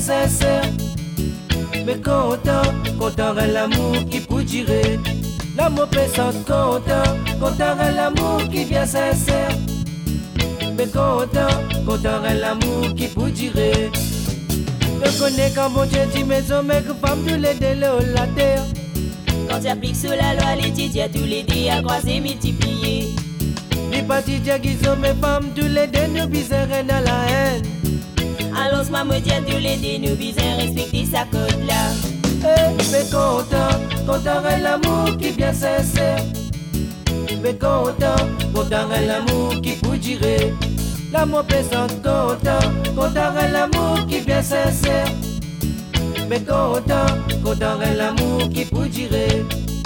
sincère. Mais content, content à l'amour qui peut durer. L'amour pesant, content à l'amour qui vient sincère. Mais content, content à l'amour qui peut durer. Je connais quand mon Dieu dit mes hommes et que femme tous les délais la terre. Quand tu appliques sous la loi, les titres, tous les dés à croiser, multiplier. Les partis qui sont mes femmes tous les dés nous bisons rien à la haine. Allons, maman, tous les dés nous bisons respecter sa code là. Mais content à l'amour qui vient sincère. Mais content à l'amour qui peut durer. L'amour pesant, content à l'amour qui vient sincère. Mais content à l'amour qui peut durer.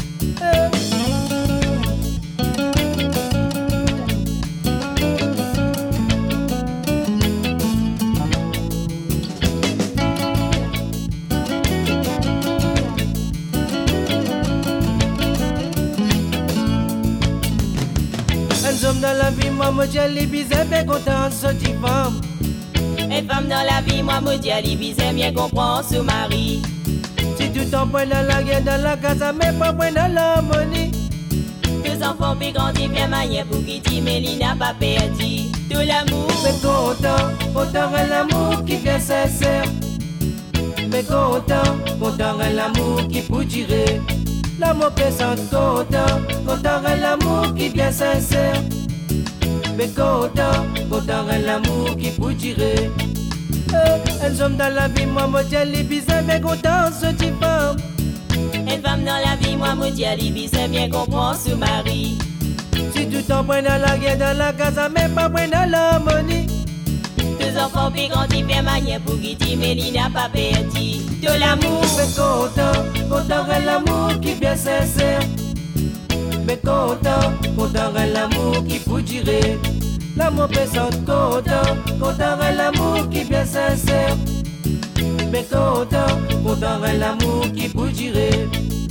Un homme dans la vie, moi, moi, j'ai les bisous, bien content, sorti femme. Et femme dans la vie, moi, me dis à l'Ibizé, bien comprendre son mari. Si tu t'en prends dans la guerre, dans la casa, mais pas prends dans l'harmonie. Deux enfants puis grandis bien manière pour qui mais il n'a pas perdu tout l'amour. Mais content à l'amour qui vient sincère. Mais content à l'amour qui peut durer. L'amour pesant, content à l'amour qui vient sincère. Mais content à l'amour qui peut durer. Elles sont dans la vie, moi, moi, j'ai les bisous, mais content, ce type femme. Une femme dans la vie, moi, me dis à l'Ibizé, bien comprendre son mari. Si tu t'en prends dans la guerre, dans la casa, mais pas prends dans l'harmonie. Deux enfants puis grandis bien manière pour qui mais il n'a pas perdu tout l'amour. Mais content à l'amour qui vient sincère. Mais content à l'amour qui peut durer. L'amour pesant, content à l'amour qui vient sincère. Mais content à l'amour qui peut durer.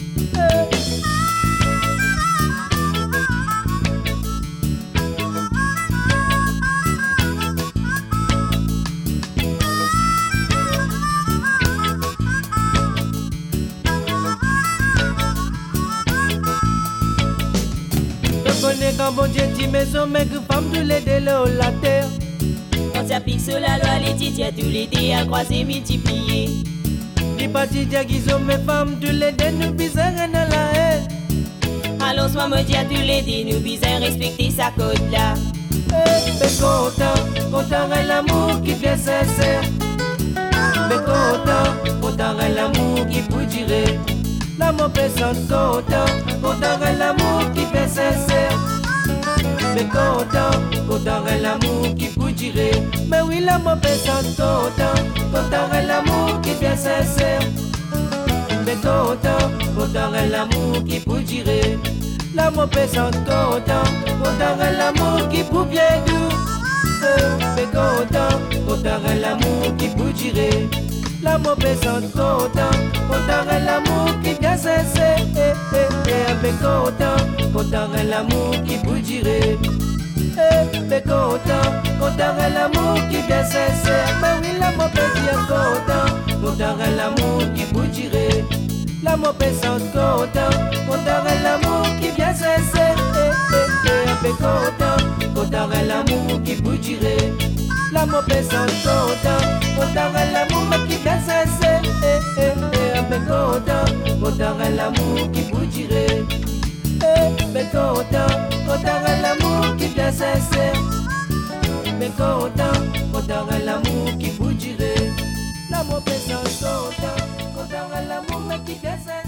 Je connais quand bon Dieu dit mes hommes et que femmes tous les délais la terre. Quand tu appliques sous la loi, les titres, tous les dés à croiser, multiplier. Les partis qui sont mes femmes tous les dés nous bisons rien à la haine. Allons, maman, dis à tous les dés nous bisons respecter sa code là. Mais content à l'amour qui vient sincère. Mais content à l'amour qui peut durer. L'amour pesant, content à l'amour qui vient sincère. Mais content à l'amour qui peut durer. Mais oui, l'amour pesant, content à l'amour qui vient sincère. Mais content à l'amour qui peut durer. L'amour pesant, content à l'amour qui peut bien doux. Mais content à l'amour qui peut durer. L'amour pesant, content à l'amour qui vient sincère. Mais content à l'amour qui peut durer. Mais content à l'amour qui vient sincère. Mais oui, l'amour peut dire content à l'amour qui peut durer. L'amour pesant, content à l'amour qui vient sincère. Mais content à l'amour qui peut durer. L'amour pesant, content à l'amour qui vient sincère. Mais content à l'amour qui peut durer. Mais content à l'amour qui vient sincère. Mais content à l'amour qui peut durer. L'amour pesant, content à l'amour qui vient sincère.